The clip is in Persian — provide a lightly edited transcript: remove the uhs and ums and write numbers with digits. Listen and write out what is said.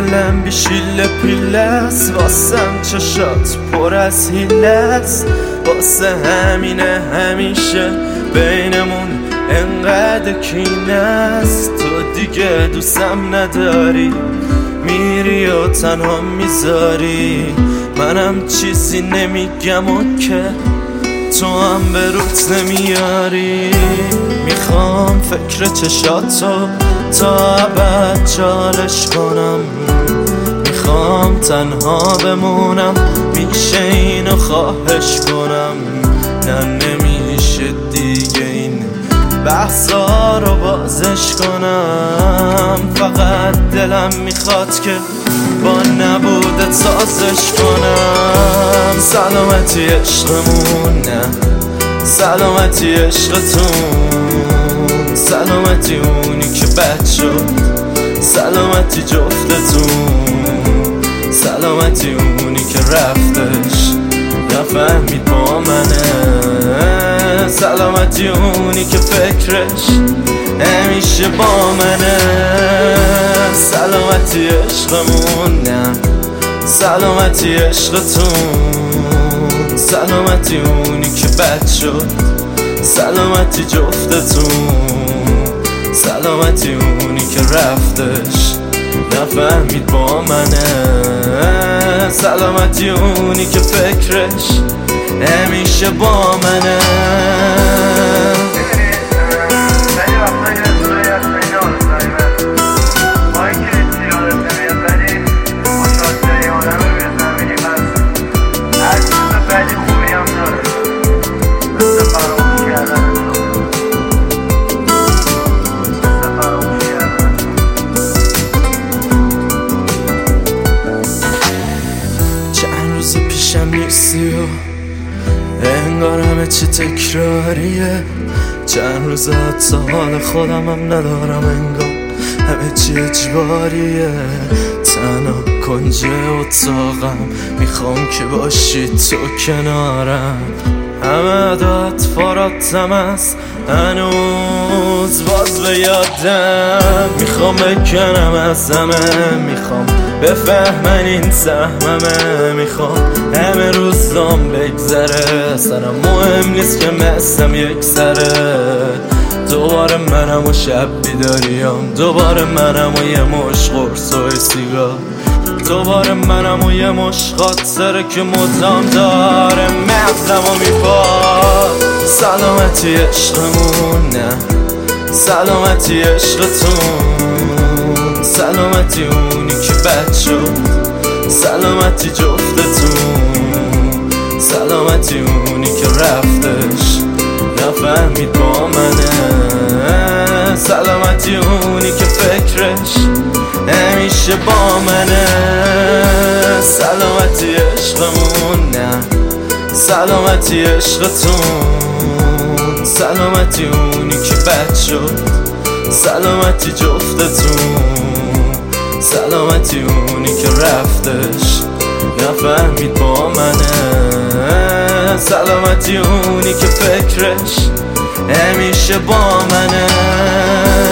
حالم بیشیله پیلست، واسم چشات پر از هیلست. واسه همینه همیشه بینمون انقدر کینست. تو دیگه دوستم نداری، میری و تنها میذاری. منم چیزی نمیگم و که تو هم به روت نمیاری. میخوام فکر چشاتو تا ابد جالش کنم. میخوام تنها بمونم، میشه اینو خواهش کنم. نه نمیشه دیگه این بحثا رو بازش کنم. فقط دلم میخواد که با نبودت سازش کنم. سلامتی عشقمون، نه سلامتی عشقتون. سلامتی اونی که بد شد، سلامتی جفتتون. سلامتی اونی که رفتش نفهمید با منه. سلامتی اونی که فکرش همیشه با منه. سلامتی عشقمون، نه سلامتی عشقتون. سلامتی اونی که بد شد، سلامتی جفتتون. سلامتی اونی که رفتش نفهمید با منه. سلامتی اونی که فکرش همیشه با منه. پیشم نیستی و انگار همه چی تکراریه. چند روز حتی حال خودم هم ندارم، انگار همه چی اجباریه. تنها کنج اتاقم، میخوام که باشی تو کنارم. همه داد فراتم است هنوز باز به یادم. میخوام بکنم از همه، میخوام بفهمن این سهممه. میخوام همه روزام بگذره، سرم مهم نیست که مستم یک سره. دوباره منم و شب بیداریم، دوباره منم و یه مش قرص و سیگار. دوباره منم و یه مش خاطره که مدام داره مغزم و میپاد. سلامتی عشقمون، نه سلامتی عشقتون. سلامتی اونی که بد شد، سلامتی جفتتون. سلامتی اونی که رفتش نفهمید با منه. سلامتی اونی که فکرش همیشه با منه. سلامتی عشقمون، نه سلامتی عشقتون. سلامتی اونی که بد شد، سلامتی جفتتون. سلامتی اونی که رفتش نفهمید با منه. سلامتی اونی که فکرش همیشه با منه.